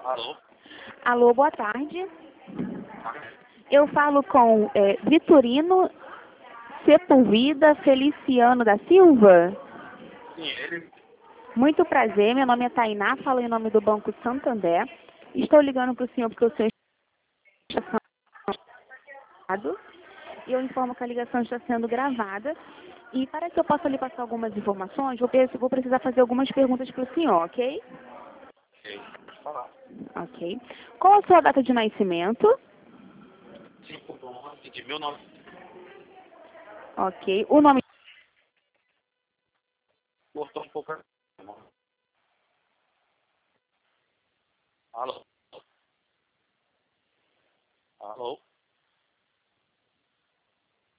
Alô? Alô, boa tarde. Eu falo com Vitorino Sepulveda Feliciano da Silva. Sim, ele. Muito prazer, meu nome é Tainá, falo em nome do Banco Santander. Estou ligando para o senhor porque o senhor está sendo e eu informo que a ligação está sendo gravada. E para que eu possa lhe passar algumas informações, vou precisar fazer algumas perguntas para o senhor, ok? Ok, pode falar. Ok. Qual a sua data de nascimento? 5/11 de 19. Ok. O nome... Cortou um pouco. Alô? Alô?